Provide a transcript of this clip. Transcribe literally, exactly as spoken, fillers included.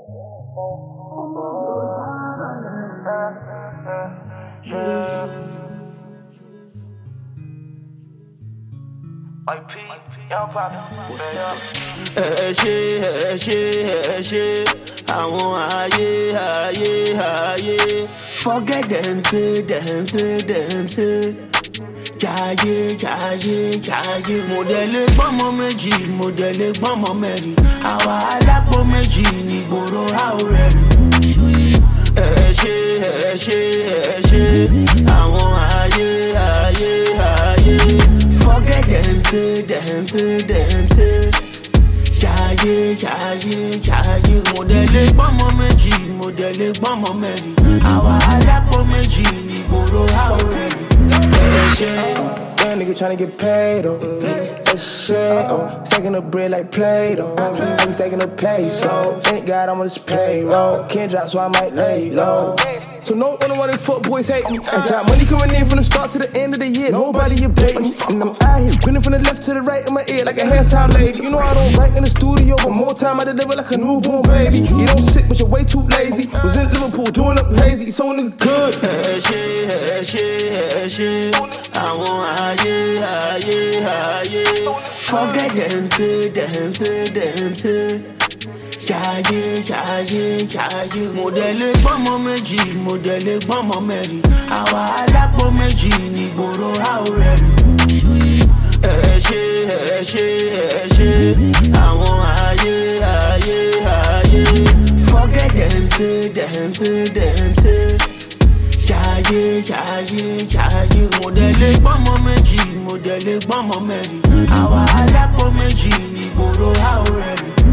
I P, young poppin', what's up? Ẹ ṣé, ẹ ṣé, ẹ ṣé, àwọn ayé, ayé, ayé. Forget them, say them, say them, say. Jayé, jayé, jayé. Mo dẹ̀ lè gbọ́mọ méjì, mo dẹ̀ lè gbọ́mọ mẹ́rin. Àwa alápò méjì ní gbòòrò àwòrán rẹ̀. Ẹ ṣé, ẹ ṣé, ẹ ṣé, àwọn ayé, ayé, ayé. Forget them, say them, say them, say. Jayé, jayé, jayé. Mo dẹ̀ lè gbọ́mọ méjì, mo dẹ̀ lè gbọ́mọ mẹ́rin. Àwa alápò méjì ní gbòòrò àwòrán rẹ̀. Young nigga tryna get paid, oh. That shit, oh. Stacking up bread like Play-Doh. I'm stacking up peso. Thank God I'm on this payroll. Can't drop, so I might lay low. So no wonder why they fuck boys hate me. I got money coming in from the start to the end of the year. Nobody you pay me. And I'm out here grinning from the left to the right in my ear like a halftime lady. You know I don't write in the studio, but more time I deliver like a newborn baby. You don't sick, but you're way too lazy. Was in Liverpool doing up hazy, so nigga good. Ẹ ṣé, ẹ ṣé, ẹ ṣé, àwọn ayé, ayé, ayé. Forget them, say them, say them, say. Jayé, jayé, jayé. Mo dẹ̀ lè gbọ́mọ méjì, mo dẹ̀ lè gbọ́mọ mẹ́rin. Àwa alápò méjì ní gbòòrò àwòrán rẹ̀. Ẹ ṣé, ẹ ṣé, ẹ ṣé, àwọn ayé, ayé, ayé. Forget them, say them, say them, say. Jayé, jayé, jayé. Mo dẹ̀ lè gbọ́mọ méjì, mo dẹ̀ lè gbọ́mọ mẹ́rin. Àwa alápò méjì ní gbòòrò àwòrán rẹ̀.